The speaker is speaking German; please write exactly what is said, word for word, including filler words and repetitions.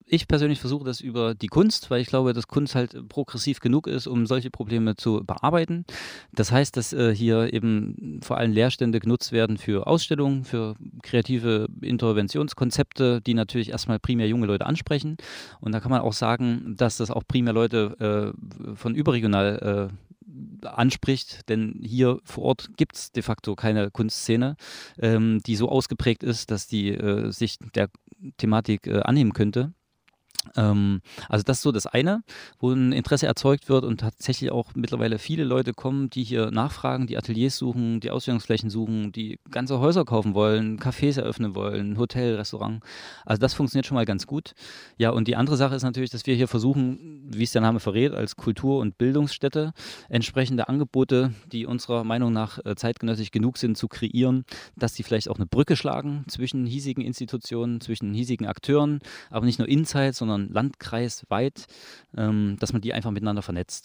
ich persönlich versuche das über die Kunst, weil ich glaube, dass Kunst halt progressiv genug ist, um solche Probleme zu bearbeiten. Das heißt, dass äh, hier eben vor allem Leerstände genutzt werden für Ausstellungen, für kreative Interventionskonzepte, die natürlich erstmal primär junge Leute ansprechen. Und da kann man auch sagen, dass das auch primär Leute äh, von überregional äh, anspricht, denn hier vor Ort gibt es de facto keine Kunstszene, ähm, die so ausgeprägt ist, dass die äh, sich der Thematik äh, annehmen könnte. Ähm, also das ist so das eine, wo ein Interesse erzeugt wird und tatsächlich auch mittlerweile viele Leute kommen, die hier nachfragen, die Ateliers suchen, die Ausstellungsflächen suchen, die ganze Häuser kaufen wollen, Cafés eröffnen wollen, Hotel, Restaurant. Also das funktioniert schon mal ganz gut. Ja, und die andere Sache ist natürlich, dass wir hier versuchen, wie es der Name verrät, als Kultur- und Bildungsstätte entsprechende Angebote, die unserer Meinung nach äh, zeitgenössisch genug sind, zu kreieren, dass die vielleicht auch eine Brücke schlagen zwischen hiesigen Institutionen, zwischen hiesigen Akteuren, aber nicht nur Inside, sondern landkreisweit, ähm, dass man die einfach miteinander vernetzt.